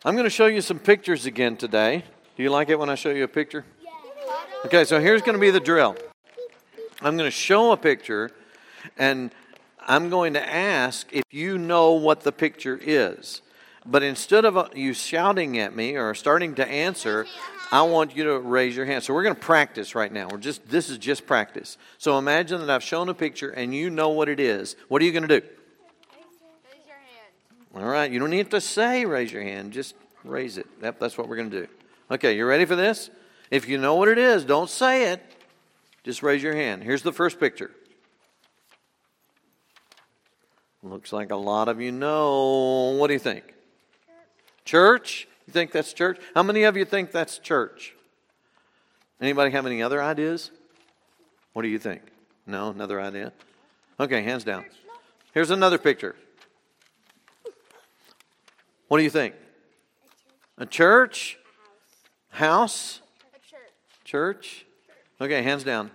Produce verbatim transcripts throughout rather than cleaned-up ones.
I'm going to show you some pictures again today. Do you like it when I show you a picture? Okay, so here's going to be the drill. I'm going to show a picture, and I'm going to ask if you know what the picture is. But instead of you shouting at me or starting to answer, I want you to raise your hand. So we're going to practice right now. We're just this is just practice. So imagine that I've shown a picture and you know what it is. What are you going to do? Raise your hand. All right, you don't need to say raise your hand. Just raise it. That, that's what we're going to do. Okay, you ready for this? If you know what it is, don't say it. Just raise your hand. Here's the first picture. Looks like a lot of you know. What do you think? Church? You think that's church? How many of you think that's church? Anybody have any other ideas? What do you think? No, another idea? Okay, hands down. Here's another picture. What do you think? A church? House? A church. Church? Okay, hands down.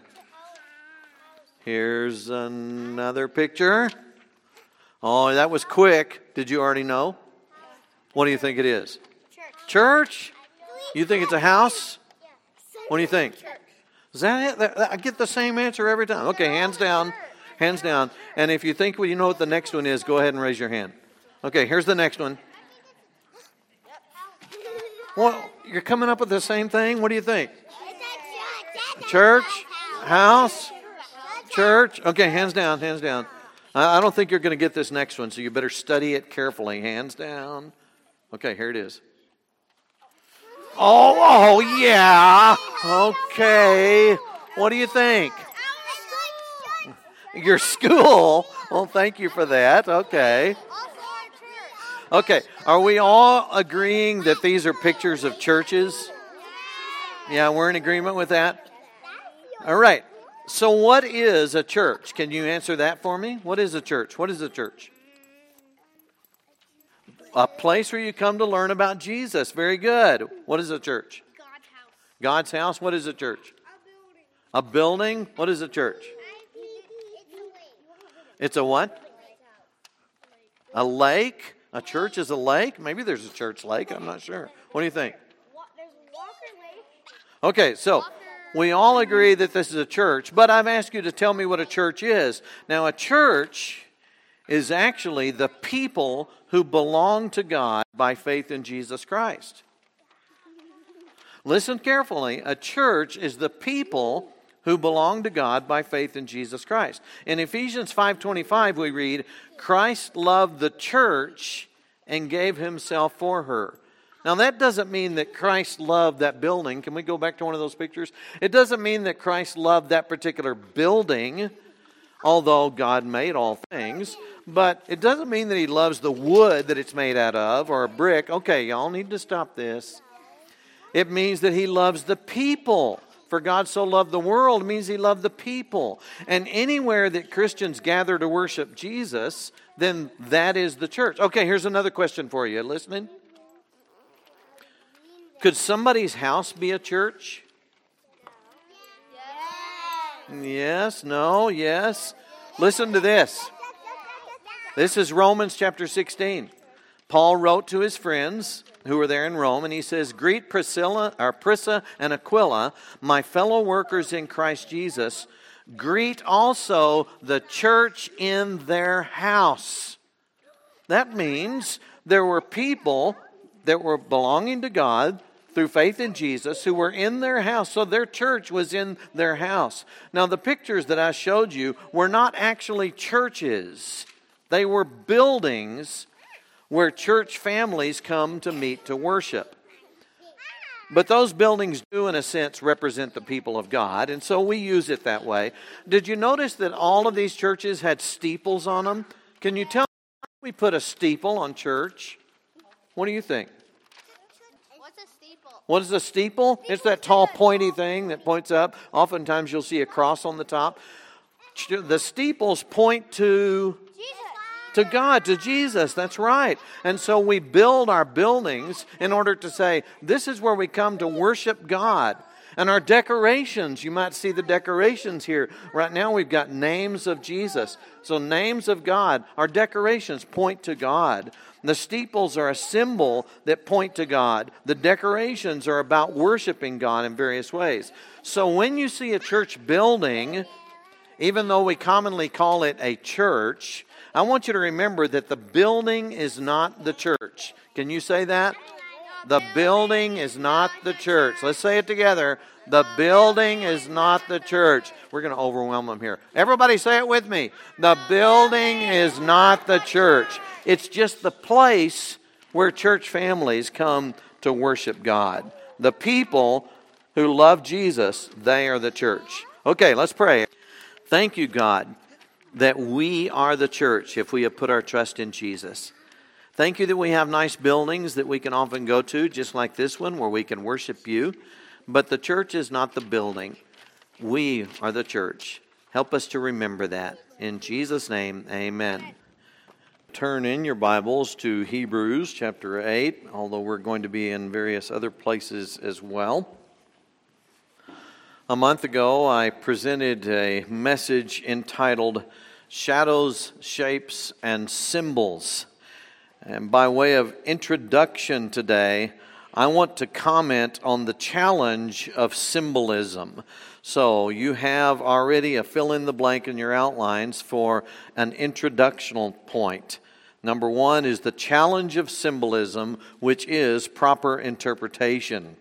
Here's another picture. Oh, that was quick. Did you already know? What do you think it is? Church. Church? You think it's a house? What do you think? Is that it? That- I get the same answer every time. Okay, hands down. Hands down. And if you think well, you know what the next one is, go ahead and raise your hand. Okay, here's the next one. Well, you're coming up with the same thing. What do you think? Church? House? Church? Okay, hands down, hands down. I I don't think you're going to get this next one, so you better study it carefully. Hands down. Okay, here it is. Oh, oh, yeah. Okay. What do you think? Your school. Well, thank you for that. Okay. Okay. Are we all agreeing that these are pictures of churches? Yeah, we're in agreement with that? All right. So what is a church? Can you answer that for me? What is a church? What is a church? A place where you come to learn about Jesus. Very good. What is a church? God's house. God's house. What is a church? A building. What is a church? It's a what? A lake. A church is a lake. Maybe there's a church lake. I'm not sure. What do you think? There's Walker Lake. Okay, so we all agree that this is a church, but I've asked you to tell me what a church is. Now, a church is actually the people who belong to God by faith in Jesus Christ. Listen carefully. A church is the people who belong to God by faith in Jesus Christ. In Ephesians five twenty-five, we read, Christ loved the church and gave himself for her. Now, that doesn't mean that Christ loved that building. Can we go back to one of those pictures? It doesn't mean that Christ loved that particular building, although God made all things. But it doesn't mean that he loves the wood that it's made out of or a brick. Okay, y'all need to stop this. It means that he loves the people. For God so loved the world means he loved the people. And anywhere that Christians gather to worship Jesus, then that is the church. Okay, here's another question for you. Listening? Could somebody's house be a church? Yes, no, yes. Listen to this. This is Romans chapter sixteen. Paul wrote to his friends who were there in Rome, and he says, Greet Priscilla, or Prisca and Aquila, my fellow workers in Christ Jesus. Greet also the church in their house. That means there were people that were belonging to God through faith in Jesus who were in their house. So their church was in their house. Now, the pictures that I showed you were not actually churches. They were buildings where church families come to meet to worship. But those buildings do, in a sense, represent the people of God, and so we use it that way. Did you notice that all of these churches had steeples on them? Can you tell me why we put a steeple on church? What do you think? What's a steeple? What is a steeple? It's that tall, pointy thing that points up. Oftentimes you'll see a cross on the top. The steeples point to... To God, to Jesus, that's right. And so we build our buildings in order to say, this is where we come to worship God. And our decorations, you might see the decorations here. Right now we've got names of Jesus. So names of God. Our decorations point to God. The steeples are a symbol that point to God. The decorations are about worshiping God in various ways. So when you see a church building, even though we commonly call it a church, I want you to remember that the building is not the church. Can you say that? The building is not the church. Let's say it together. The building is not the church. We're going to overwhelm them here. Everybody say it with me. The building is not the church. It's just the place where church families come to worship God. The people who love Jesus, they are the church. Okay, let's pray. Thank you, God, that we are the church if we have put our trust in Jesus. Thank you that we have nice buildings that we can often go to, just like this one, where we can worship you. But the church is not the building. We are the church. Help us to remember that. In Jesus' name, amen. Turn in your Bibles to Hebrews chapter eight, although we're going to be in various other places as well. A month ago, I presented a message entitled Shadows, Shapes, and Symbols. And by way of introduction today, I want to comment on the challenge of symbolism. So you have already a fill in the blank in your outlines for an introductional point. Number one is the challenge of symbolism, which is proper interpretation.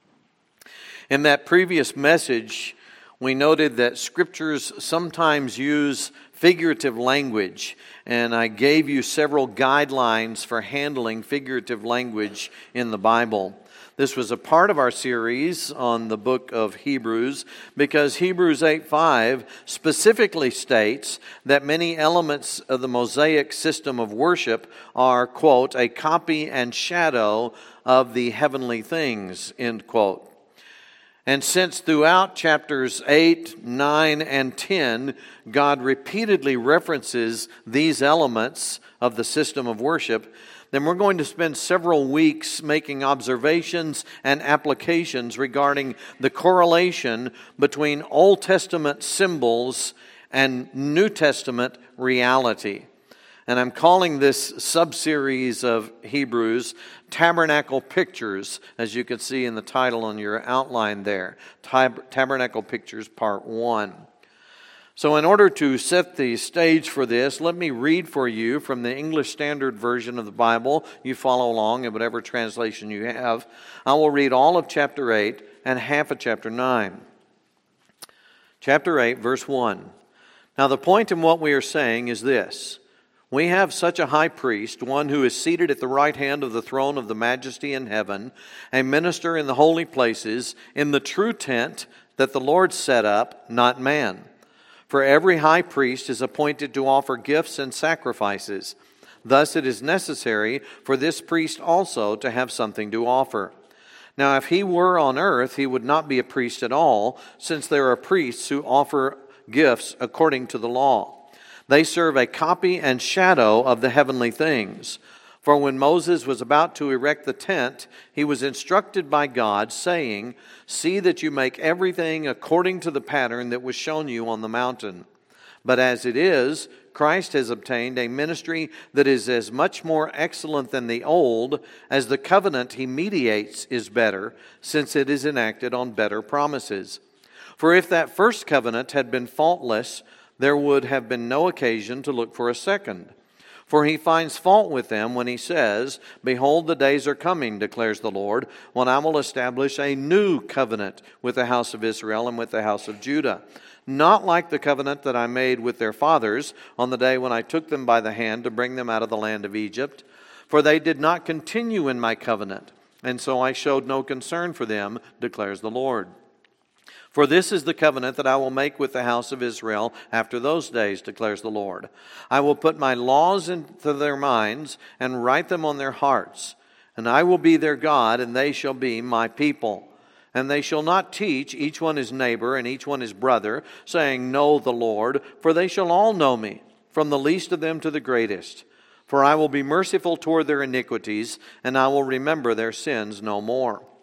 In that previous message, we noted that scriptures sometimes use figurative language, and I gave you several guidelines for handling figurative language in the Bible. This was a part of our series on the book of Hebrews because Hebrews eight five specifically states that many elements of the Mosaic system of worship are, quote, a copy and shadow of the heavenly things, end quote. And since throughout chapters eight, nine, and ten, God repeatedly references these elements of the system of worship, then we're going to spend several weeks making observations and applications regarding the correlation between Old Testament symbols and New Testament reality. And I'm calling this subseries of Hebrews Tabernacle Pictures, as you can see in the title on your outline there. Tab- Tabernacle Pictures Part one. So in order to set the stage for this, let me read for you from the English Standard Version of the Bible. You follow along in whatever translation you have. I will read all of chapter eight and half of chapter nine. Chapter eight, verse one. Now the point in what we are saying is this. We have such a high priest, one who is seated at the right hand of the throne of the majesty in heaven, a minister in the holy places, in the true tent that the Lord set up, not man. For every high priest is appointed to offer gifts and sacrifices. Thus it is necessary for this priest also to have something to offer. Now if he were on earth, he would not be a priest at all, since there are priests who offer gifts according to the law. They serve a copy and shadow of the heavenly things. For when Moses was about to erect the tent, he was instructed by God, saying, "See that you make everything according to the pattern that was shown you on the mountain." But as it is, Christ has obtained a ministry that is as much more excellent than the old, as the covenant he mediates is better, since it is enacted on better promises. For if that first covenant had been faultless, there would have been no occasion to look for a second. For he finds fault with them when he says, "Behold, the days are coming, declares the Lord, when I will establish a new covenant with the house of Israel and with the house of Judah. Not like the covenant that I made with their fathers on the day when I took them by the hand to bring them out of the land of Egypt. For they did not continue in my covenant, and so I showed no concern for them, declares the Lord. For this is the covenant that I will make with the house of Israel after those days, declares the Lord. I will put my laws into their minds and write them on their hearts. And I will be their God, and they shall be my people. And they shall not teach each one his neighbor and each one his brother, saying, Know the Lord, for they shall all know me, from the least of them to the greatest. For I will be merciful toward their iniquities, and I will remember their sins no more.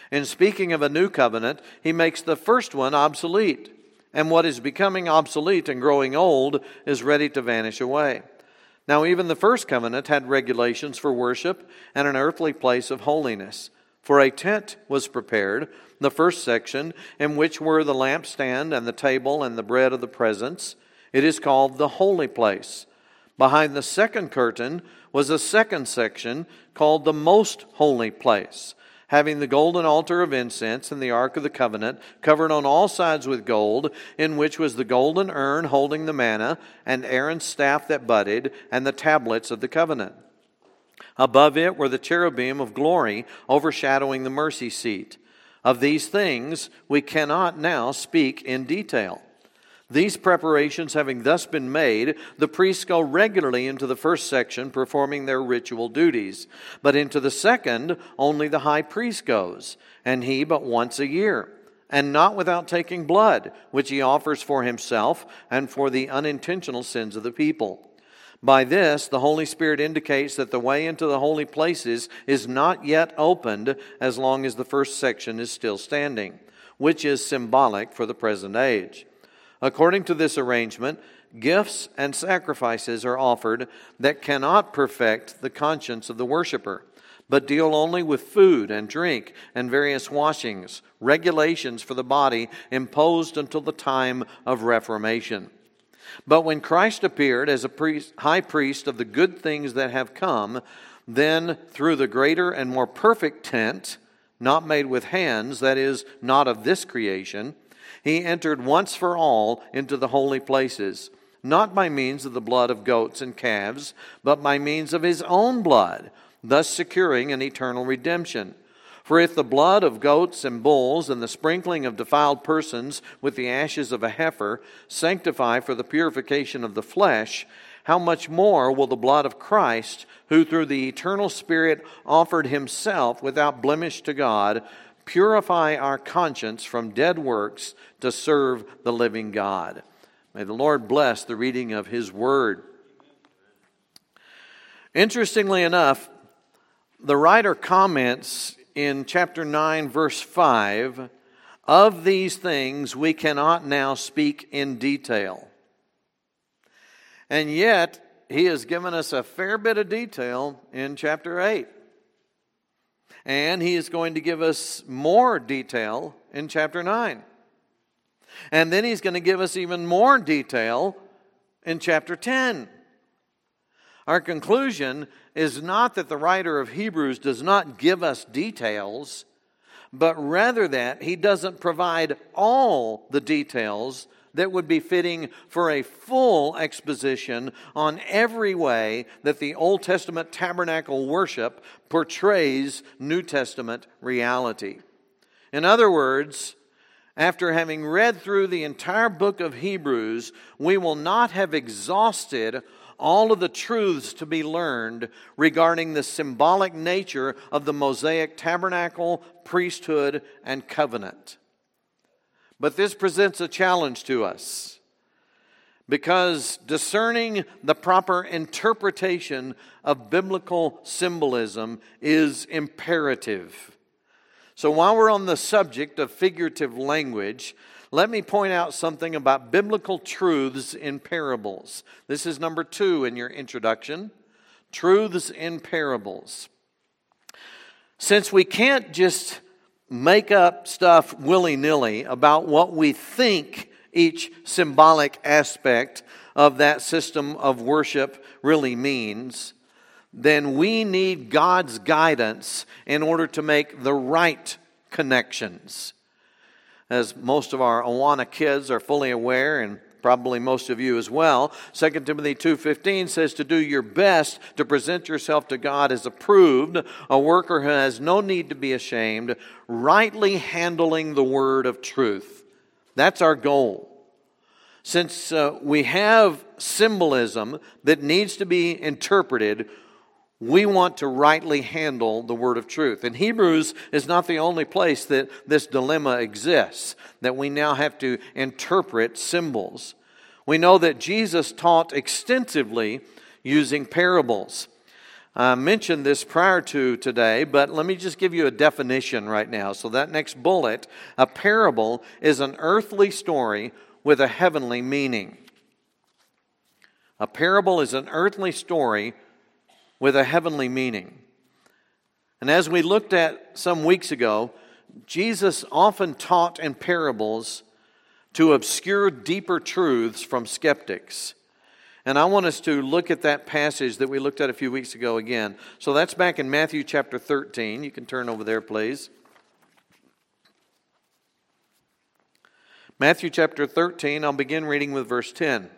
In speaking of a new covenant, he makes the first one obsolete, and what is becoming obsolete and growing old is ready to vanish away. Now, even the first covenant had regulations for worship and an earthly place of holiness. For a tent was prepared, the first section, in which were the lampstand and the table and the bread of the presence. It is called the holy place. Behind the second curtain was a second section called the most holy place, having the golden altar of incense and the ark of the covenant, covered on all sides with gold, in which was the golden urn holding the manna, and Aaron's staff that budded, and the tablets of the covenant. Above it were the cherubim of glory overshadowing the mercy seat. Of these things we cannot now speak in detail. These preparations having thus been made, the priests go regularly into the first section, performing their ritual duties. But into the second, only the high priest goes, and he but once a year, and not without taking blood, which he offers for himself and for the unintentional sins of the people. By this, the Holy Spirit indicates that the way into the holy places is not yet opened as long as the first section is still standing, which is symbolic for the present age. According to this arrangement, gifts and sacrifices are offered that cannot perfect the conscience of the worshiper, but deal only with food and drink and various washings, regulations for the body imposed until the time of Reformation. But when Christ appeared as a priest, high priest of the good things that have come, then through the greater and more perfect tent, not made with hands, that is, not of this creation, he entered once for all into the holy places, not by means of the blood of goats and calves, but by means of his own blood, thus securing an eternal redemption. For if the blood of goats and bulls and the sprinkling of defiled persons with the ashes of a heifer sanctify for the purification of the flesh, how much more will the blood of Christ, who through the eternal Spirit offered himself without blemish to God, purify our conscience from dead works to serve the living God. May the Lord bless the reading of his word. Interestingly enough, the writer comments in chapter nine, verse five, of these things we cannot now speak in detail. And yet, he has given us a fair bit of detail in chapter eight. And he is going to give us more detail in chapter nine. And then he's going to give us even more detail in chapter ten. Our conclusion is not that the writer of Hebrews does not give us details, but rather that he doesn't provide all the details that would be fitting for a full exposition on every way that the Old Testament tabernacle worship portrays New Testament reality. In other words, after having read through the entire book of Hebrews, we will not have exhausted all of the truths to be learned regarding the symbolic nature of the Mosaic tabernacle, priesthood, and covenant. But this presents a challenge to us, because discerning the proper interpretation of biblical symbolism is imperative. So while we're on the subject of figurative language, let me point out something about biblical truths in parables. This is number two in your introduction, truths in parables. Since we can't just make up stuff willy-nilly about what we think each symbolic aspect of that system of worship really means, then we need God's guidance in order to make the right connections. As most of our Awana kids are fully aware, and probably most of you as well, Second Timothy two fifteen says to do your best to present yourself to God as approved, a worker who has no need to be ashamed, rightly handling the word of truth. That's our goal. Since uh, we have symbolism that needs to be interpreted, we want to rightly handle the word of truth. And Hebrews is not the only place that this dilemma exists, that we now have to interpret symbols. We know that Jesus taught extensively using parables. I mentioned this prior to today, but let me just give you a definition right now. So that next bullet, a parable is an earthly story with a heavenly meaning. A parable is an earthly story with a heavenly meaning. And as we looked at some weeks ago, Jesus often taught in parables to obscure deeper truths from skeptics. And I want us to look at that passage that we looked at a few weeks ago again. So that's back in Matthew chapter thirteen. You can turn over there, please. Matthew chapter thirteen, I'll begin reading with verse ten.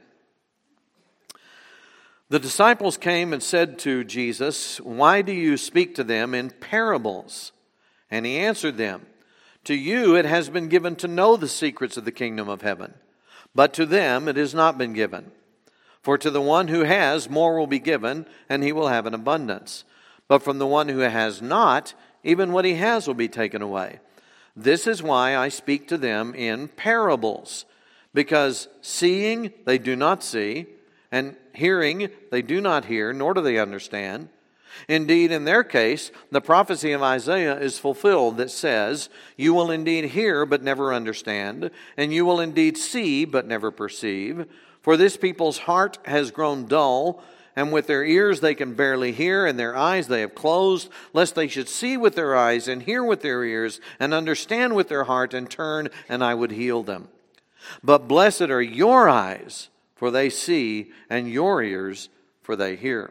The disciples came and said to Jesus, "Why do you speak to them in parables?" And he answered them, "To you it has been given to know the secrets of the kingdom of heaven, but to them it has not been given. For to the one who has, more will be given, and he will have an abundance. But from the one who has not, even what he has will be taken away. This is why I speak to them in parables, because seeing they do not see, and hearing they do not hear, nor do they understand. Indeed, in their case, the prophecy of Isaiah is fulfilled that says, 'You will indeed hear, but never understand, and you will indeed see, but never perceive. For this people's heart has grown dull, and with their ears they can barely hear, and their eyes they have closed, lest they should see with their eyes, and hear with their ears, and understand with their heart, and turn, and I would heal them. But blessed are your eyes, for they see, and your ears, for they hear.'"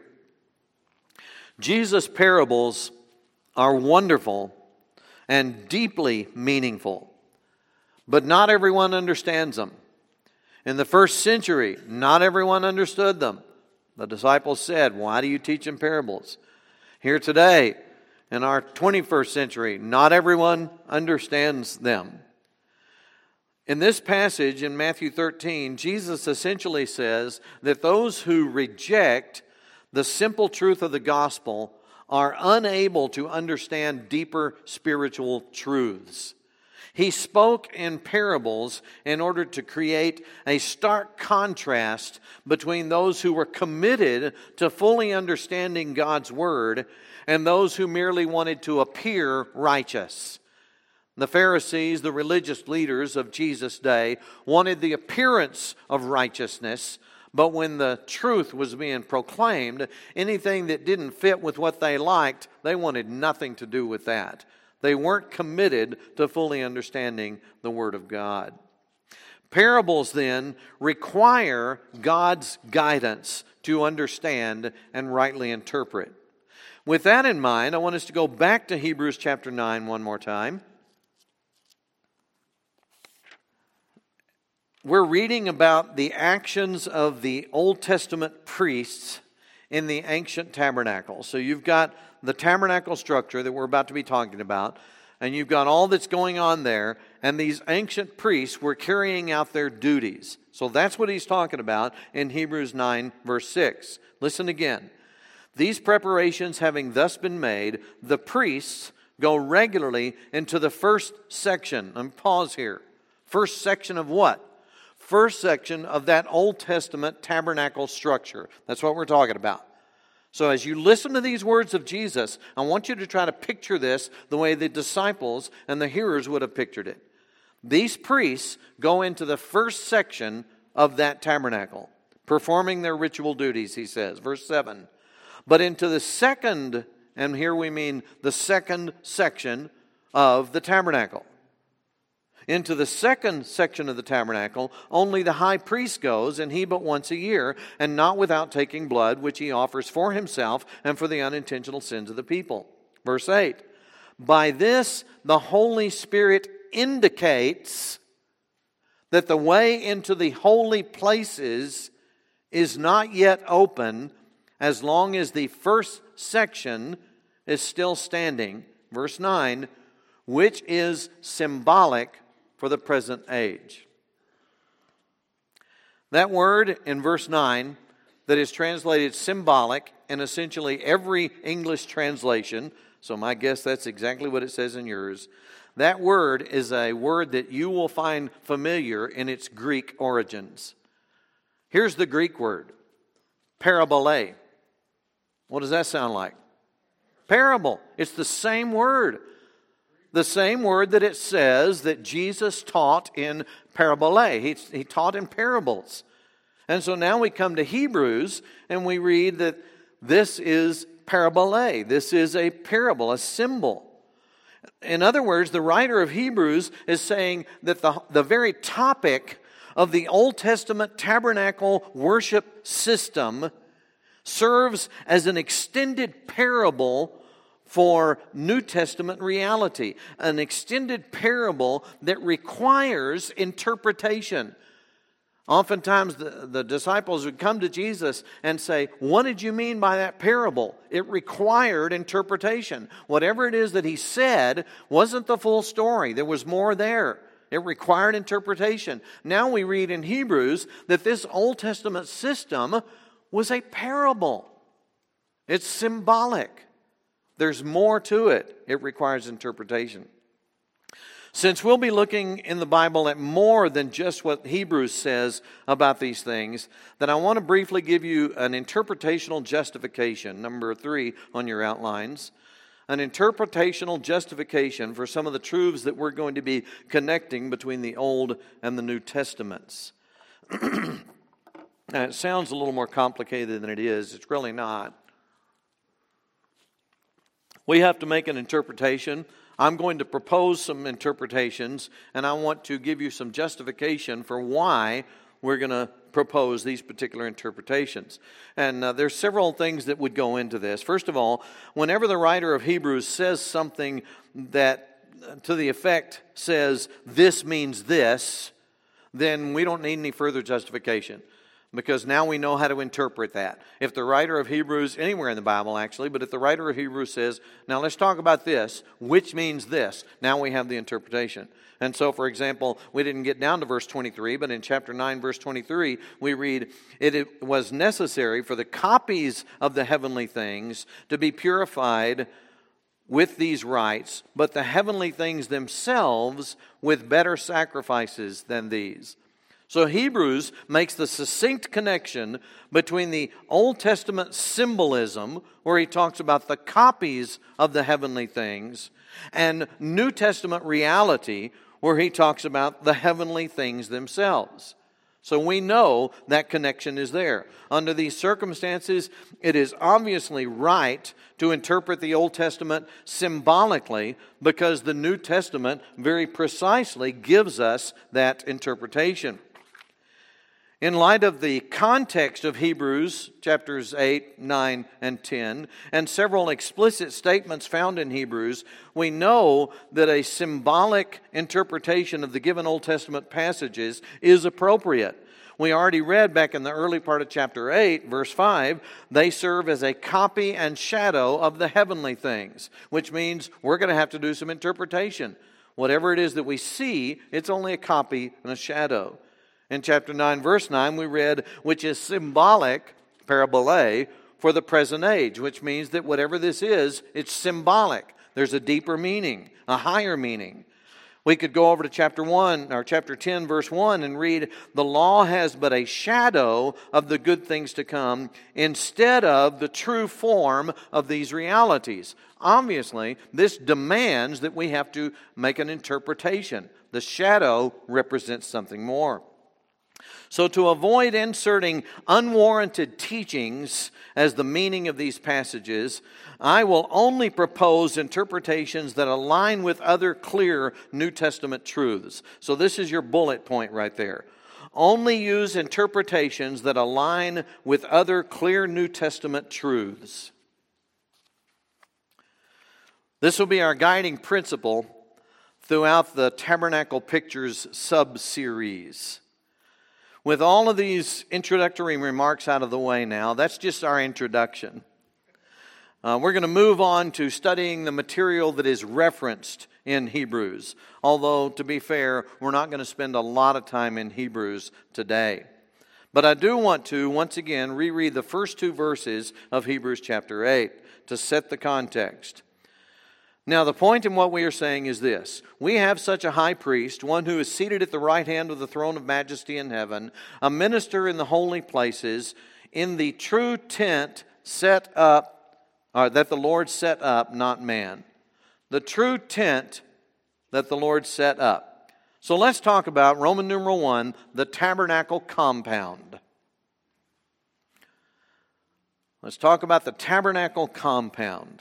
Jesus' parables are wonderful and deeply meaningful, but not everyone understands them. In the first century, not everyone understood them. The disciples said, "Why do you teach in parables?" Here today, in our twenty-first century, not everyone understands them. In this passage in Matthew thirteen, Jesus essentially says that those who reject the simple truth of the gospel are unable to understand deeper spiritual truths. He spoke in parables in order to create a stark contrast between those who were committed to fully understanding God's word and those who merely wanted to appear righteous. The Pharisees, the religious leaders of Jesus' day, wanted the appearance of righteousness, but when the truth was being proclaimed, anything that didn't fit with what they liked, they wanted nothing to do with that. They weren't committed to fully understanding the Word of God. Parables, then, require God's guidance to understand and rightly interpret. With that in mind, I want us to go back to Hebrews chapter nine one more time. We're reading about the actions of the Old Testament priests in the ancient tabernacle. So you've got the tabernacle structure that we're about to be talking about, and you've got all that's going on there, and these ancient priests were carrying out their duties. So that's what he's talking about in Hebrews nine, verse six. Listen again. "These preparations having thus been made, the priests go regularly into the first section." Let me pause here. First section of what? First section of that Old Testament tabernacle structure. That's what we're talking about. So as you listen to these words of Jesus, I want you to try to picture this the way the disciples and the hearers would have pictured it. These priests go into the first section of that tabernacle, performing their ritual duties, he says. Verse seven. But into the second, and here we mean the second section of the tabernacle. Into the second section of the tabernacle, only the high priest goes, and he but once a year, and not without taking blood, which he offers for himself and for the unintentional sins of the people. Verse eight, by this the Holy Spirit indicates that the way into the holy places is not yet open as long as the first section is still standing. Verse nine, which is symbolic for the present age. That word in verse nine that is translated symbolic in essentially every English translation, so my guess that's exactly what it says in yours. That word is a word that you will find familiar in its Greek origins. Here's the Greek word, parabole. What does that sound like? Parable. It's the same word. The same word that it says that Jesus taught in parabole. He, he taught in parables. And so now we come to Hebrews and we read that this is parabole. This is a parable, a symbol. In other words, the writer of Hebrews is saying that the, the very topic of the Old Testament tabernacle worship system serves as an extended parable for New Testament reality. An extended parable that requires interpretation. Oftentimes the, the disciples would come to Jesus and say, what did you mean by that parable? It required interpretation. Whatever it is that he said wasn't the full story. There was more there. It required interpretation. Now we read in Hebrews that this Old Testament system was a parable. It's symbolic. There's more to it. It requires interpretation. Since we'll be looking in the Bible at more than just what Hebrews says about these things, then I want to briefly give you an interpretational justification, number three on your outlines. An interpretational justification for some of the truths that we're going to be connecting between the Old and the New Testaments. Now, it sounds a little more complicated than it is. It's really not. We have to make an interpretation. I'm going to propose some interpretations, and I want to give you some justification for why we're going to propose these particular interpretations. And uh, there's several things that would go into this. First of all, whenever the writer of Hebrews says something that uh, to the effect says, this means this, then we don't need any further justification. Because now we know how to interpret that. If the writer of Hebrews, anywhere in the Bible actually, but if the writer of Hebrews says, now let's talk about this, which means this, now we have the interpretation. And so, for example, we didn't get down to verse twenty-three, but in chapter nine, verse twenty-three, we read, it was necessary for the copies of the heavenly things to be purified with these rites, but the heavenly things themselves with better sacrifices than these. So Hebrews makes the succinct connection between the Old Testament symbolism, where he talks about the copies of the heavenly things, and New Testament reality, where he talks about the heavenly things themselves. So we know that connection is there. Under these circumstances, it is obviously right to interpret the Old Testament symbolically, because the New Testament very precisely gives us that interpretation. In light of the context of Hebrews chapters eight, nine, and ten, and several explicit statements found in Hebrews, we know that a symbolic interpretation of the given Old Testament passages is appropriate. We already read back in the early part of chapter eight, verse five, they serve as a copy and shadow of the heavenly things, which means we're going to have to do some interpretation. Whatever it is that we see, it's only a copy and a shadow. In chapter nine, verse nine, we read, which is symbolic, parabole, for the present age, which means that whatever this is, it's symbolic. There's a deeper meaning, a higher meaning. We could go over to chapter one, or chapter ten, verse one, and read, the law has but a shadow of the good things to come, instead of the true form of these realities. Obviously, this demands that we have to make an interpretation. The shadow represents something more. So to avoid inserting unwarranted teachings as the meaning of these passages, I will only propose interpretations that align with other clear New Testament truths. So this is your bullet point right there. Only use interpretations that align with other clear New Testament truths. This will be our guiding principle throughout the Tabernacle Pictures sub-series. With all of these introductory remarks out of the way now, that's just our introduction. Uh, we're going to move on to studying the material that is referenced in Hebrews. Although, to be fair, we're not going to spend a lot of time in Hebrews today. But I do want to, once again, reread the first two verses of Hebrews chapter eight to set the context. Now, the point in what we are saying is this. We have such a high priest, one who is seated at the right hand of the throne of majesty in heaven, a minister in the holy places, in the true tent set up or that the Lord set up, not man. The true tent that the Lord set up. So let's talk about Roman numeral one, the tabernacle compound. Let's talk about the tabernacle compound.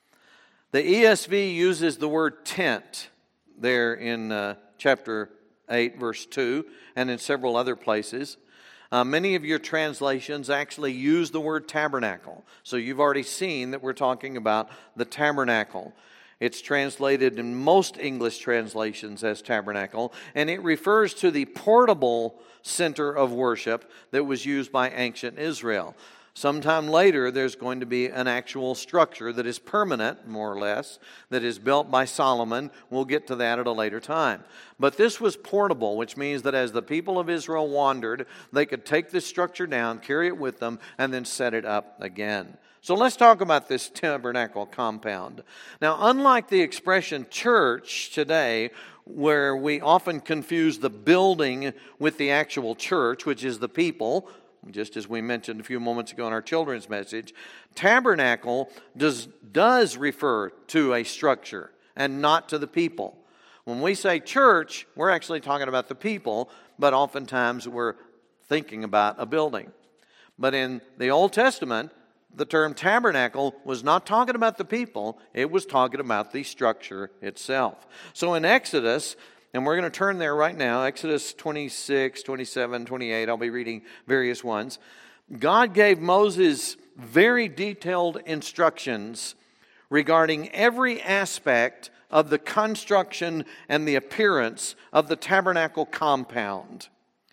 The E S V uses the word tent there in uh, chapter eight, verse two, and in several other places. Uh, many of your translations actually use the word tabernacle. So you've already seen that we're talking about the tabernacle. It's translated in most English translations as tabernacle, and it refers to the portable center of worship that was used by ancient Israel. Sometime later, there's going to be an actual structure that is permanent, more or less, that is built by Solomon. We'll get to that at a later time. But this was portable, which means that as the people of Israel wandered, they could take this structure down, carry it with them, and then set it up again. So let's talk about this tabernacle compound. Now, unlike the expression church today, where we often confuse the building with the actual church, which is the people, just as we mentioned a few moments ago in our children's message, tabernacle does, does refer to a structure and not to the people. When we say church, we're actually talking about the people, but oftentimes we're thinking about a building. But in the Old Testament, the term tabernacle was not talking about the people, it was talking about the structure itself. So in Exodus, and we're going to turn there right now, Exodus twenty-six, twenty-seven, twenty-eight, I'll be reading various ones. God gave Moses very detailed instructions regarding every aspect of the construction and the appearance of the tabernacle compound.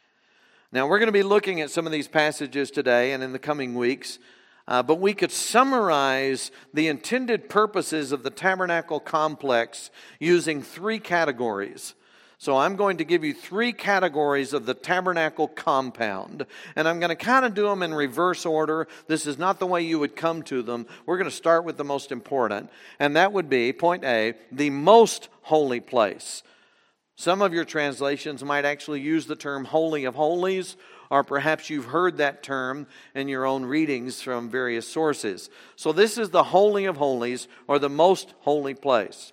Now, we're going to be looking at some of these passages today and in the coming weeks, uh, but we could summarize the intended purposes of the tabernacle complex using three categories. So I'm going to give you three categories of the tabernacle compound, and I'm going to kind of do them in reverse order. This is not the way you would come to them. We're going to start with the most important, and that would be, point A, the most holy place. Some of your translations might actually use the term Holy of Holies, or perhaps you've heard that term in your own readings from various sources. So this is the Holy of Holies, or the most holy place.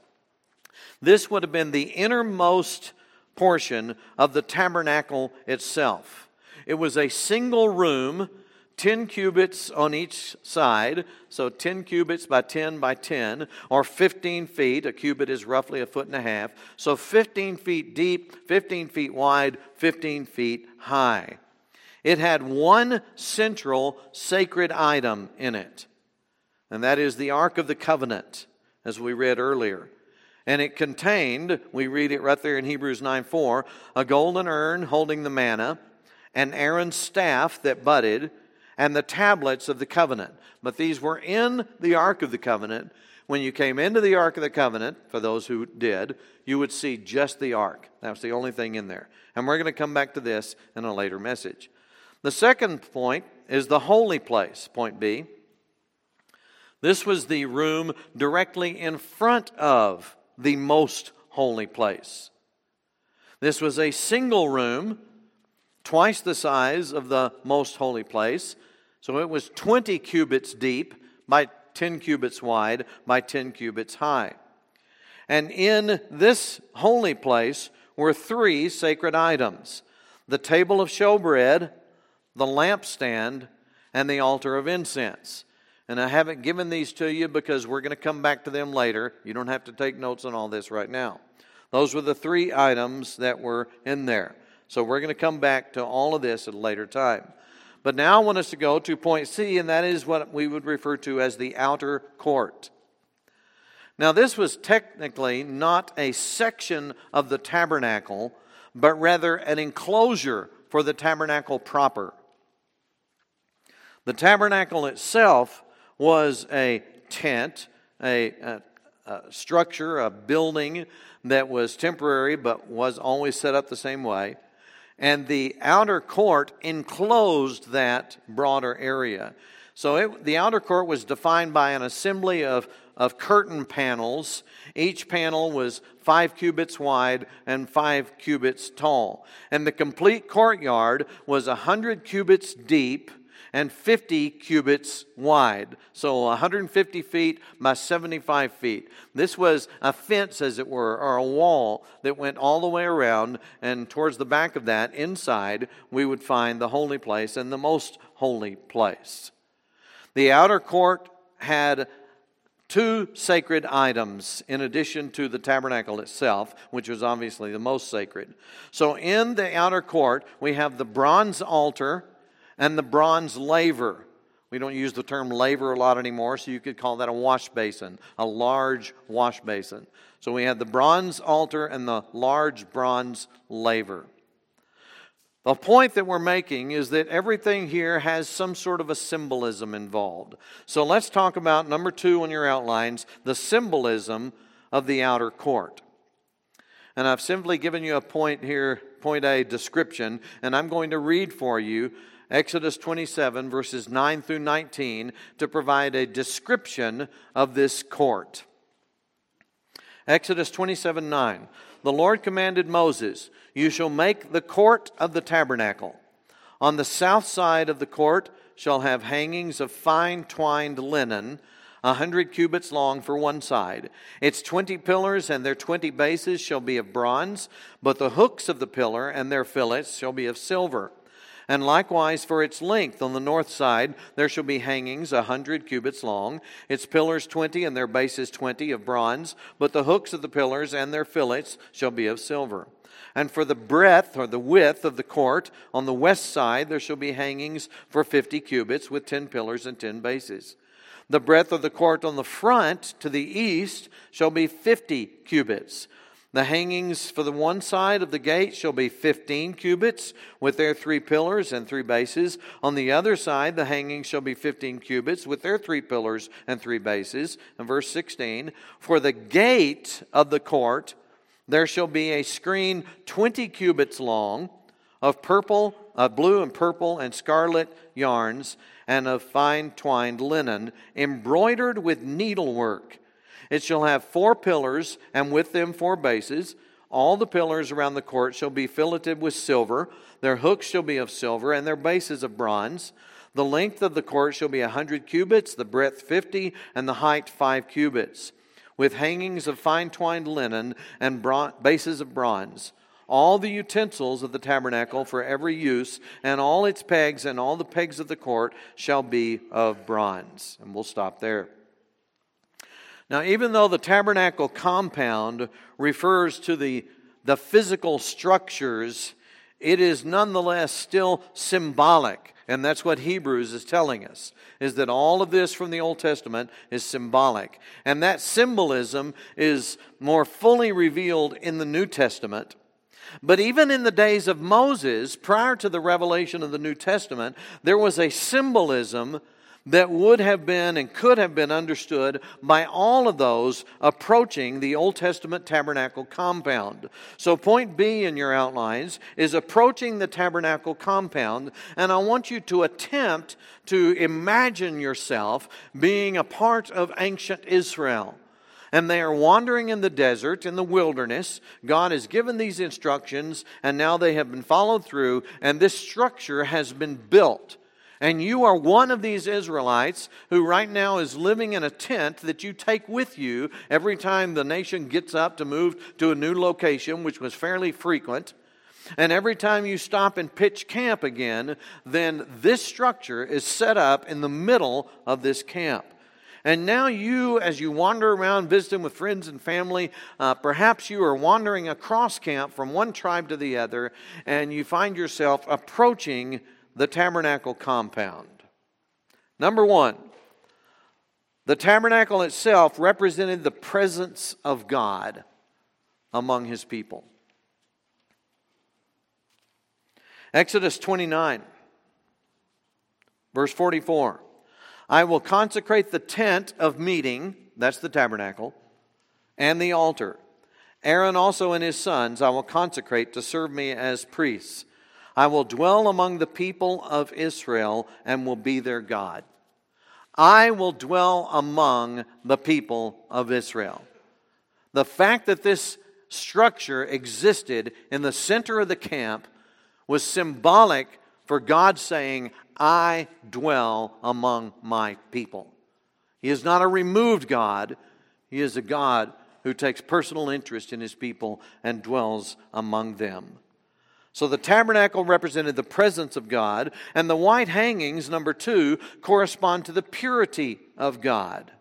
This would have been the innermost portion of the tabernacle itself. It was a single room, ten cubits on each side, so ten cubits by ten by ten, or fifteen feet. A cubit is roughly a foot and a half. So fifteen feet deep, fifteen feet wide, fifteen feet high. It had one central sacred item in it, and that is the Ark of the Covenant, as we read earlier. And it contained, we read it right there in Hebrews nine four, a golden urn holding the manna, and Aaron's staff that budded, and the tablets of the covenant. But these were in the Ark of the Covenant. When you came into the Ark of the Covenant, for those who did, you would see just the Ark. That was the only thing in there. And we're going to come back to this in a later message. The second point is the holy place, point B. This was the room directly in front of the most holy place. This was a single room, twice the size of the most holy place. So it was twenty cubits deep by ten cubits wide by ten cubits high. And in this holy place were three sacred items: the table of showbread, the lampstand, and the altar of incense. And I haven't given these to you because we're going to come back to them later. You don't have to take notes on all this right now. Those were the three items that were in there. So we're going to come back to all of this at a later time. But now I want us to go to point C, and that is what we would refer to as the outer court. Now, this was technically not a section of the tabernacle, but rather an enclosure for the tabernacle proper. The tabernacle itself was a tent, a, a, a structure, a building that was temporary but was always set up the same way. And the outer court enclosed that broader area. So it, the outer court was defined by an assembly of, of curtain panels. Each panel was five cubits wide and five cubits tall. And the complete courtyard was a hundred cubits deep and fifty cubits wide. So one hundred fifty feet by seventy-five feet. This was a fence, as it were, or a wall that went all the way around, and towards the back of that, inside, we would find the holy place and the most holy place. The outer court had two sacred items in addition to the tabernacle itself, which was obviously the most sacred. So in the outer court, we have the bronze altar and the bronze laver. We don't use the term laver a lot anymore, so you could call that a wash basin, a large wash basin. So we have the bronze altar and the large bronze laver. The point that we're making is that everything here has some sort of a symbolism involved. So let's talk about, number two on your outlines, the symbolism of the outer court. And I've simply given you a point here, point A, description, and I'm going to read for you Exodus twenty-seven, verses nine through nineteen, to provide a description of this court. Exodus twenty-seven, nine. The Lord commanded Moses, "You shall make the court of the tabernacle. On the south side of the court shall have hangings of fine twined linen, a hundred cubits long for one side. Its twenty pillars and their twenty bases shall be of bronze, but the hooks of the pillar and their fillets shall be of silver. And likewise for its length on the north side there shall be hangings a hundred cubits long, its pillars twenty and their bases twenty of bronze, but the hooks of the pillars and their fillets shall be of silver. And for the breadth or the width of the court on the west side there shall be hangings for fifty cubits with ten pillars and ten bases. The breadth of the court on the front to the east shall be fifty cubits. The hangings for the one side of the gate shall be fifteen cubits with their three pillars and three bases. On the other side, the hangings shall be fifteen cubits with their three pillars and three bases. And verse sixteen, for the gate of the court, there shall be a screen twenty cubits long of purple, of blue and purple and scarlet yarns and of fine twined linen embroidered with needlework. It shall have four pillars, and with them four bases. All the pillars around the court shall be filleted with silver. Their hooks shall be of silver, and their bases of bronze. The length of the court shall be a hundred cubits, the breadth fifty, and the height five cubits, with hangings of fine twined linen and bron- bases of bronze. All the utensils of the tabernacle for every use, and all its pegs and all the pegs of the court shall be of bronze." And we'll stop there. Now, even though the tabernacle compound refers to the, the physical structures, it is nonetheless still symbolic. And that's what Hebrews is telling us, is that all of this from the Old Testament is symbolic. And that symbolism is more fully revealed in the New Testament. But even in the days of Moses, prior to the revelation of the New Testament, there was a symbolism that would have been and could have been understood by all of those approaching the Old Testament tabernacle compound. So point B in your outlines is approaching the tabernacle compound, and I want you to attempt to imagine yourself being a part of ancient Israel. And they are wandering in the desert, in the wilderness. God has given these instructions, and now they have been followed through, and this structure has been built. And you are one of these Israelites who right now is living in a tent that you take with you every time the nation gets up to move to a new location, which was fairly frequent. And every time you stop and pitch camp again, then this structure is set up in the middle of this camp. And now you, as you wander around visiting with friends and family, uh, perhaps you are wandering across camp from one tribe to the other, and you find yourself approaching the tabernacle compound. Number one, the tabernacle itself represented the presence of God among His people. Exodus twenty-nine, verse forty-four. I will consecrate the tent of meeting, that's the tabernacle, and the altar. Aaron also and his sons I will consecrate to serve me as priests. I will dwell among the people of Israel and will be their God. I will dwell among the people of Israel. The fact that this structure existed in the center of the camp was symbolic for God saying, I dwell among my people. He is not a removed God. He is a God who takes personal interest in His people and dwells among them. So the tabernacle represented the presence of God, and the white hangings, number two, correspond to the purity of God.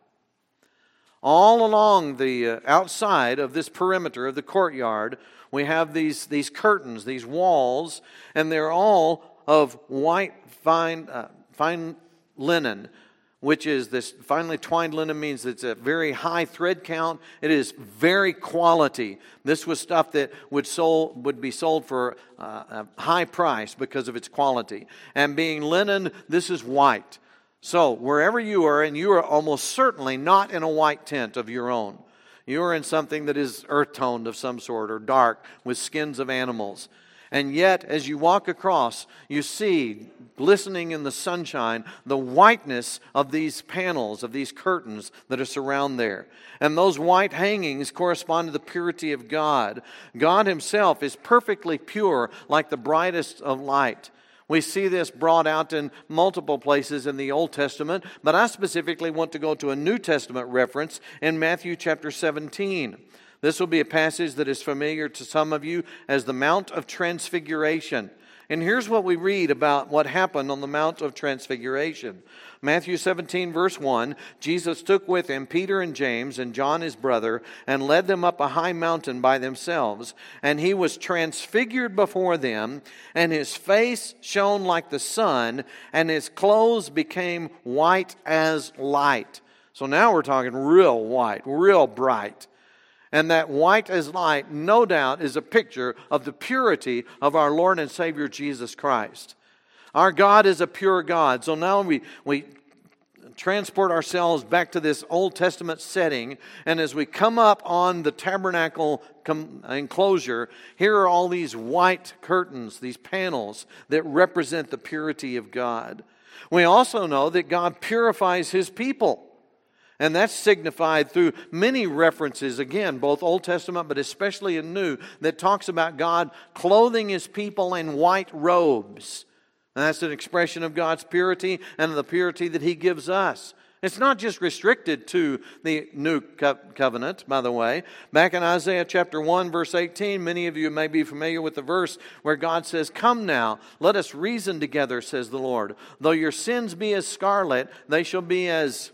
All along the uh, outside of this perimeter of the courtyard, we have these, these curtains, these walls, and they're all of white fine, uh, fine linen, which is this finely twined linen means it's a very high thread count. It is very quality. This was stuff that would sold would be sold for uh, a high price because of its quality. And being linen, this is white. So wherever you are, and you are almost certainly not in a white tent of your own. You are in something that is earth-toned of some sort or dark with skins of animals. And yet, as you walk across, you see, glistening in the sunshine, the whiteness of these panels, of these curtains that are surround there. And those white hangings correspond to the purity of God. God Himself is perfectly pure, like the brightest of light. We see this brought out in multiple places in the Old Testament, but I specifically want to go to a New Testament reference in Matthew chapter seventeen. This will be a passage that is familiar to some of you as the Mount of Transfiguration. And here's what we read about what happened on the Mount of Transfiguration. Matthew seventeen, verse one, Jesus took with Him Peter and James and John his brother and led them up a high mountain by themselves. And He was transfigured before them, and His face shone like the sun, and His clothes became white as light. So now we're talking real white, real bright. And that white as light, no doubt, is a picture of the purity of our Lord and Savior Jesus Christ. Our God is a pure God. So now we, we transport ourselves back to this Old Testament setting. And as we come up on the tabernacle enclosure, here are all these white curtains, these panels that represent the purity of God. We also know that God purifies His people. And that's signified through many references, again, both Old Testament, but especially in New, that talks about God clothing His people in white robes. And that's an expression of God's purity and the purity that He gives us. It's not just restricted to the New Covenant, by the way. Back in Isaiah chapter one, verse eighteen, many of you may be familiar with the verse where God says, "Come now, let us reason together, says the Lord. Though your sins be as scarlet, they shall be as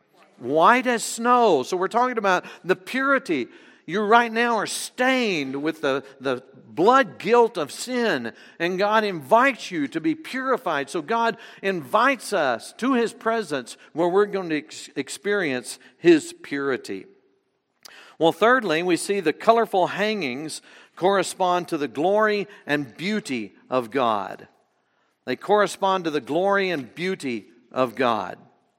white as snow." So we're talking about the purity. You right now are stained with the, the blood guilt of sin, and God invites you to be purified. So God invites us to His presence where we're going to ex- experience His purity. Well, thirdly, we see the colorful hangings correspond to the glory and beauty of God. They correspond to the glory and beauty of God.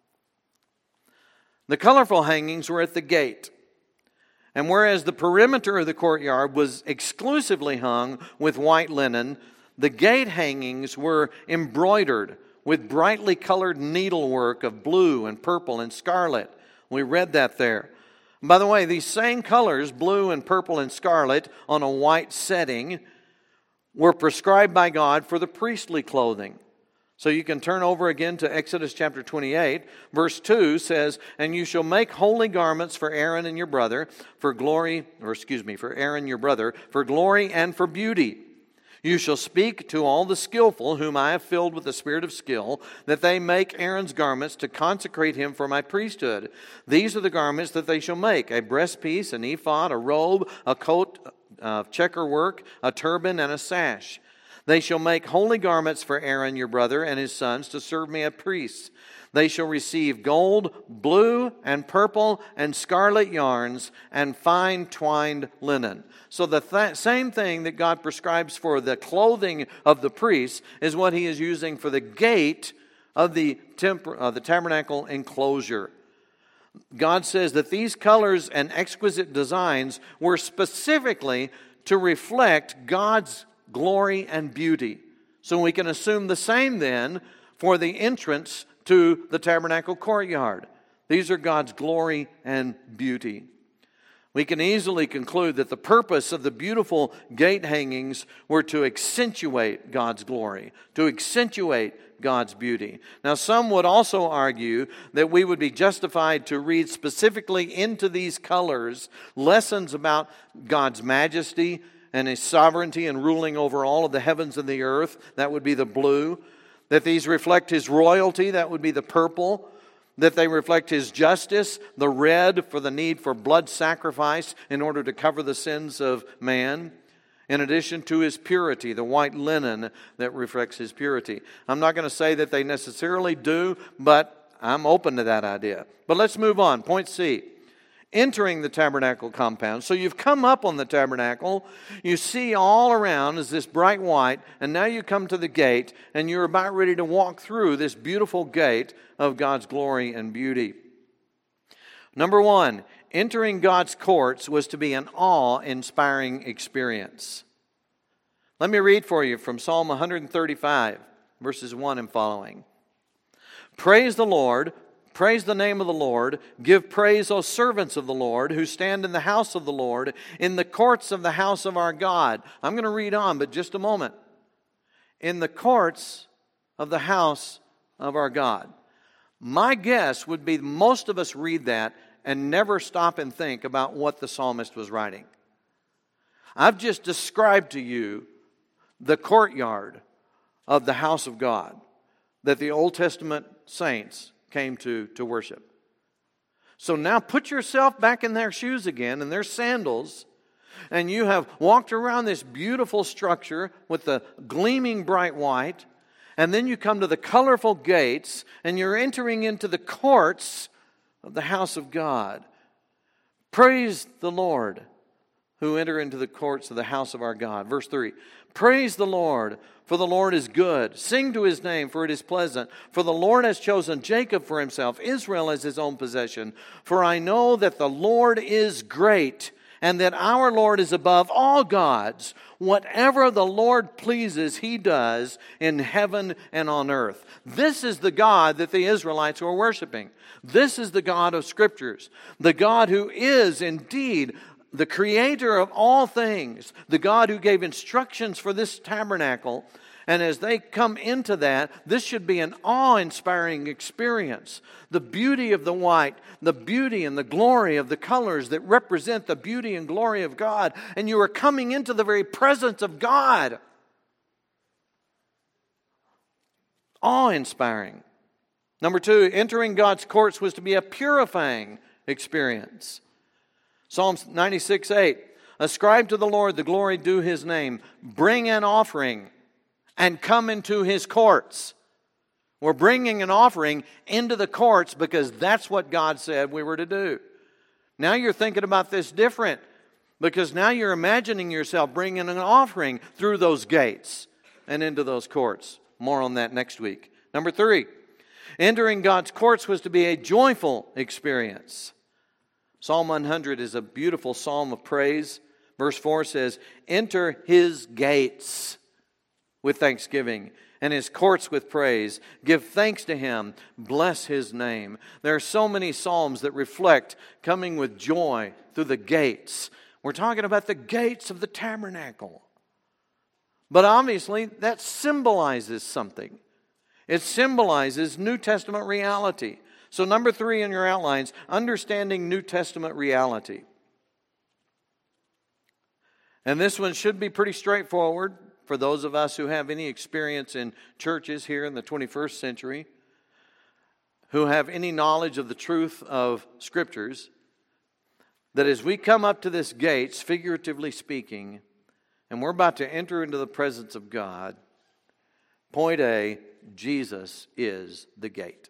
The colorful hangings were at the gate. And whereas the perimeter of the courtyard was exclusively hung with white linen, the gate hangings were embroidered with brightly colored needlework of blue and purple and scarlet. We read that there. And by the way, these same colors, blue and purple and scarlet, on a white setting, were prescribed by God for the priestly clothing. So you can turn over again to Exodus chapter twenty-eight. Verse two says, "And you shall make holy garments for Aaron and your brother, for glory," or excuse me, for Aaron your brother, "for glory and for beauty. You shall speak to all the skillful, whom I have filled with the spirit of skill, that they make Aaron's garments to consecrate him for my priesthood. These are the garments that they shall make: a breastpiece, an ephod, a robe, a coat of checker work, a turban, and a sash. They shall make holy garments for Aaron your brother and his sons to serve me as priests. They shall receive gold, blue, and purple, and scarlet yarns, and fine twined linen." So the th- same thing that God prescribes for the clothing of the priests is what He is using for the gate of the, temp- uh, the tabernacle enclosure. God says that these colors and exquisite designs were specifically to reflect God's glory and beauty. So we can assume the same then for the entrance to the tabernacle courtyard. These are God's glory and beauty. we can easily conclude that the purpose of the beautiful gate hangings were to accentuate God's glory, to accentuate God's beauty. Now, some would also argue that we would be justified to read specifically into these colors lessons about God's majesty and His sovereignty and ruling over all of the heavens and the earth. That would be the blue. That these reflect His royalty. That would be the purple. That they reflect His justice, the red for the need for blood sacrifice in order to cover the sins of man, in addition to His purity, the white linen that reflects His purity. I'm not going to say that they necessarily do, but I'm open to that idea. But let's move on. Point C. Entering the tabernacle compound. So you've come up on the tabernacle, you see all around is this bright white, and now you come to the gate, and you're about ready to walk through this beautiful gate of God's glory and beauty. Number one, entering God's courts was to be an awe-inspiring experience. Let me read for you from Psalm one thirty-five, verses one and following. Praise the Lord. Praise the name of the Lord. Give praise, O servants of the Lord, who stand in the house of the Lord, in the courts of the house of our God. I'm going to read on, but just a moment. In the courts of the house of our God. My guess would be most of us read that and never stop and think about what the psalmist was writing. I've just described to you the courtyard of the house of God that the Old Testament saints came to, to worship. So now put yourself back in their shoes again, in their sandals, and you have walked around this beautiful structure with the gleaming bright white, and then you come to the colorful gates, and you're entering into the courts of the house of God. Praise the Lord who enter into the courts of the house of our God. Verse three. Praise the Lord, for the Lord is good. Sing to His name, for it is pleasant. For the Lord has chosen Jacob for Himself, Israel as His own possession. For I know that the Lord is great, and that our Lord is above all gods. Whatever the Lord pleases, He does in heaven and on earth. This is the God that the Israelites were worshiping. This is the God of Scriptures. The God who is indeed the creator of all things, the God who gave instructions for this tabernacle. And as they come into that, this should be an awe-inspiring experience. The beauty of the white, the beauty and the glory of the colors that represent the beauty and glory of God. And you are coming into the very presence of God. Awe-inspiring. Number two, entering God's courts was to be a purifying experience. Psalm ninety-six eight, ascribe to the Lord the glory due His name. Bring an offering and come into His courts. We're bringing an offering into the courts because that's what God said we were to do. Now you're thinking about this different because now you're imagining yourself bringing an offering through those gates and into those courts. More on that next week. Number three, entering God's courts was to be a joyful experience. Psalm one hundred is a beautiful psalm of praise. Verse four says, enter His gates with thanksgiving and His courts with praise. Give thanks to Him. Bless His name. There are so many psalms that reflect coming with joy through the gates. We're talking about the gates of the tabernacle. But obviously that symbolizes something. It symbolizes New Testament reality. So number three in your outlines, understanding New Testament reality. And this one should be pretty straightforward for those of us who have any experience in churches here in the twenty-first century, who have any knowledge of the truth of Scriptures, that as we come up to this gates, figuratively speaking, and we're about to enter into the presence of God, point A, Jesus is the gate.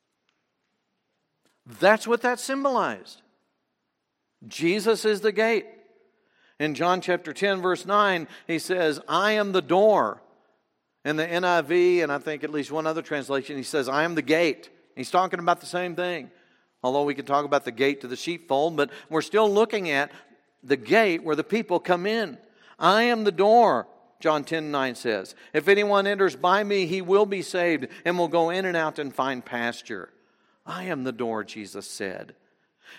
That's what that symbolized. Jesus is the gate. In John chapter ten, verse nine, He says, I am the door. In the N I V, and I think at least one other translation, He says, I am the gate. He's talking about the same thing. Although we can talk about the gate to the sheepfold, but we're still looking at the gate where the people come in. I am the door, John ten nine says. If anyone enters by me, he will be saved and will go in and out and find pasture. I am the door, Jesus said.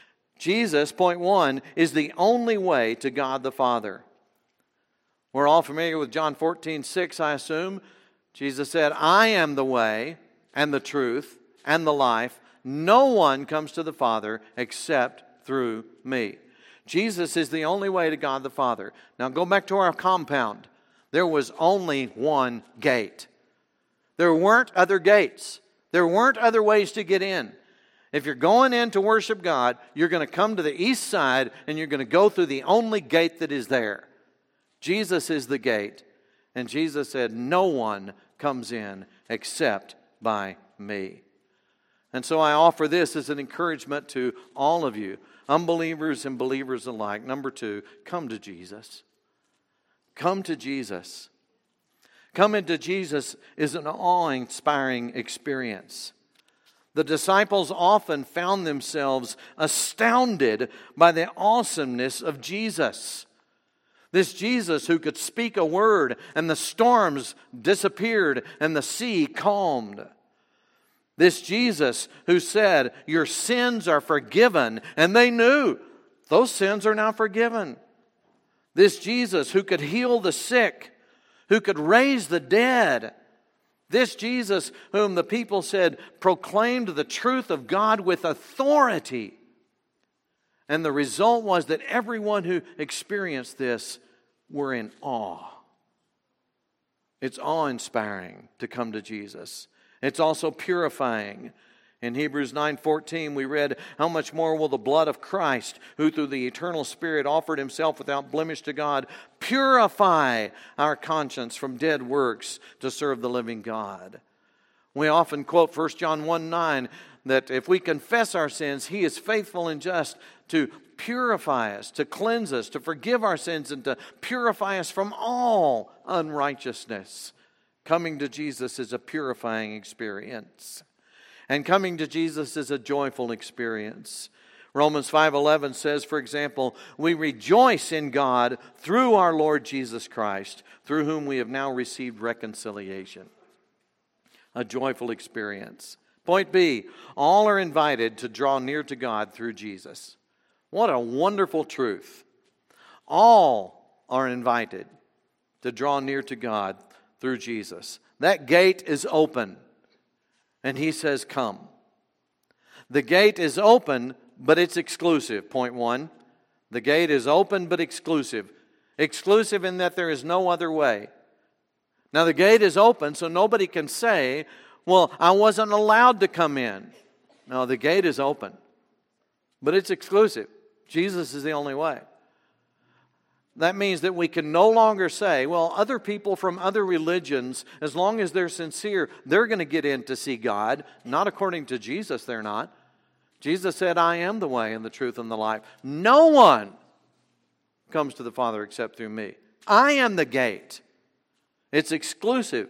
Jesus, point one, is the only way to God the Father. We're all familiar with John fourteen six, I assume. Jesus said, I am the way and the truth and the life. No one comes to the Father except through me. Jesus is the only way to God the Father. Now go back to our compound. There was only one gate. There weren't other gates. There weren't other ways to get in. If you're going in to worship God, you're going to come to the east side and you're going to go through the only gate that is there. Jesus is the gate. And Jesus said, no one comes in except by me. And so I offer this as an encouragement to all of you, unbelievers and believers alike. Number two, come to Jesus. Come to Jesus. Coming to Jesus is an awe-inspiring experience. The disciples often found themselves astounded by the awesomeness of Jesus. This Jesus who could speak a word and the storms disappeared and the sea calmed. This Jesus who said, your sins are forgiven, and they knew those sins are now forgiven. This Jesus who could heal the sick, who could raise the dead. This Jesus whom the people said proclaimed the truth of God with authority. And the result was that everyone who experienced this were in awe. It's awe-inspiring to come to Jesus. It's also purifying. In Hebrews nine fourteen we read, how much more will the blood of Christ, who through the eternal Spirit offered himself without blemish to God, purify our conscience from dead works to serve the living God. We often quote First John one nine, that if we confess our sins, he is faithful and just to purify us, to cleanse us, to forgive our sins, and to purify us from all unrighteousness. Coming to Jesus is a purifying experience. And coming to Jesus is a joyful experience. Romans five eleven says, for example, we rejoice in God through our Lord Jesus Christ, through whom we have now received reconciliation. A joyful experience. Point B, all are invited to draw near to God through Jesus. What a wonderful truth. All are invited to draw near to God through Jesus. That gate is open. And he says, come. The gate is open, but it's exclusive. Point one. The gate is open, but exclusive. Exclusive in that there is no other way. Now the gate is open, so nobody can say, well, I wasn't allowed to come in. No, the gate is open. But it's exclusive. Jesus is the only way. That means that we can no longer say, well, other people from other religions, as long as they're sincere, they're going to get in to see God. Not according to Jesus, they're not. Jesus said, I am the way and the truth and the life. No one comes to the Father except through me. I am the gate. It's exclusive.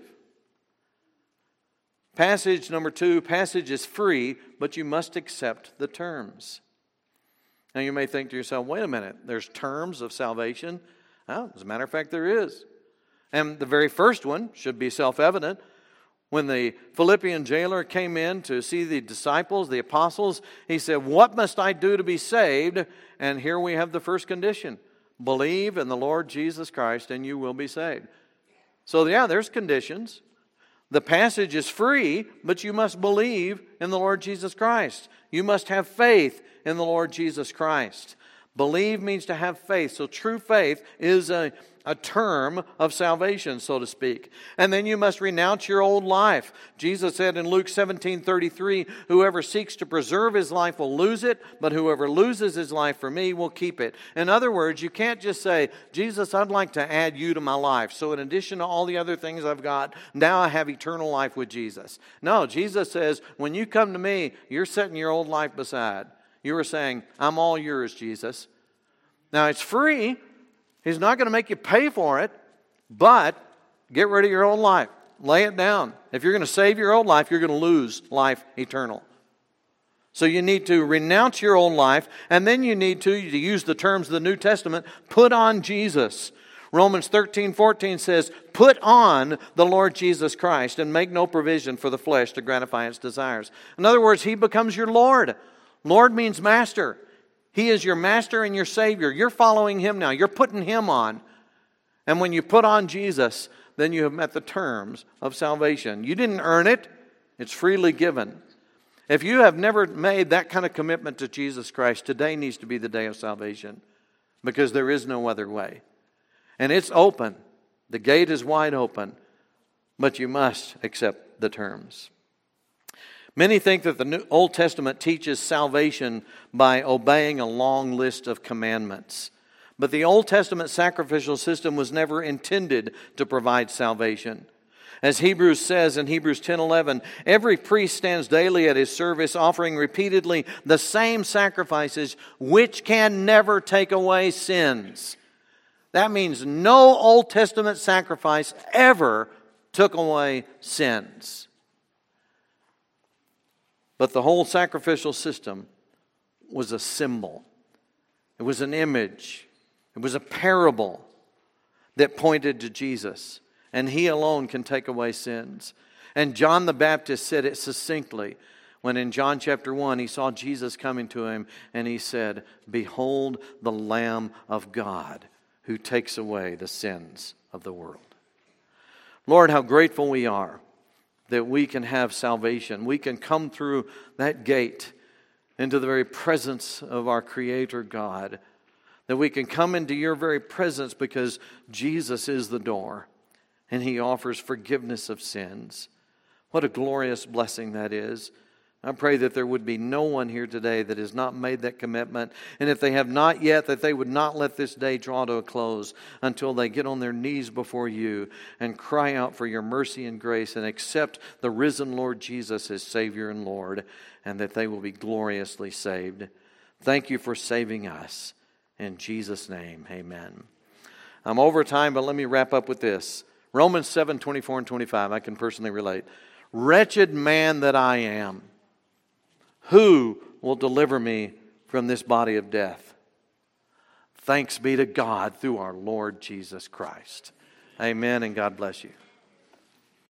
Passage number two, passage is free, but you must accept the terms. Now you may think to yourself, wait a minute, there's terms of salvation? Well, as a matter of fact, there is. And the very first one should be self-evident. When the Philippian jailer came in to see the disciples, the apostles, he said, what must I do to be saved? And here we have the first condition. Believe in the Lord Jesus Christ and you will be saved. So yeah, there's conditions. The passage is free, but you must believe in the Lord Jesus Christ. You must have faith in the Lord Jesus Christ. Believe means to have faith. So true faith is a, a term of salvation, so to speak. And then you must renounce your old life. Jesus said in Luke seventeen thirty-three, whoever seeks to preserve his life will lose it, but whoever loses his life for me will keep it. In other words, you can't just say, Jesus, I'd like to add you to my life. So in addition to all the other things I've got, now I have eternal life with Jesus. No, Jesus says, when you come to me, you're setting your old life beside. You were saying, I'm all yours, Jesus. Now, it's free. He's not going to make you pay for it, but get rid of your old life. Lay it down. If you're going to save your old life, you're going to lose life eternal. So you need to renounce your old life, and then you need to, to use the terms of the New Testament, put on Jesus. Romans thirteen fourteen says, put on the Lord Jesus Christ and make no provision for the flesh to gratify its desires. In other words, He becomes your Lord. Lord means master. He is your master and your Savior. You're following Him now. You're putting Him on. And when you put on Jesus, then you have met the terms of salvation. You didn't earn it. It's freely given. If you have never made that kind of commitment to Jesus Christ, today needs to be the day of salvation, because there is no other way. And it's open. The gate is wide open, but you must accept the terms. Many think that the New Old Testament teaches salvation by obeying a long list of commandments. But the Old Testament sacrificial system was never intended to provide salvation. As Hebrews says in Hebrews ten eleven, every priest stands daily at his service, offering repeatedly the same sacrifices, which can never take away sins. That means no Old Testament sacrifice ever took away sins. But the whole sacrificial system was a symbol. It was an image. It was a parable that pointed to Jesus. And He alone can take away sins. And John the Baptist said it succinctly when in John chapter one he saw Jesus coming to him and he said, "Behold the Lamb of God who takes away the sins of the world." Lord, how grateful we are that we can have salvation. We can come through that gate into the very presence of our Creator God. That we can come into your very presence because Jesus is the door and He offers forgiveness of sins. What a glorious blessing that is. I pray that there would be no one here today that has not made that commitment. And if they have not yet, that they would not let this day draw to a close until they get on their knees before you and cry out for your mercy and grace and accept the risen Lord Jesus as Savior and Lord, and that they will be gloriously saved. Thank you for saving us. In Jesus' name, amen. I'm over time, but let me wrap up with this. Romans seven, twenty-four and twenty-five, I can personally relate. Wretched man that I am, who will deliver me from this body of death? Thanks be to God through our Lord Jesus Christ. Amen, and God bless you.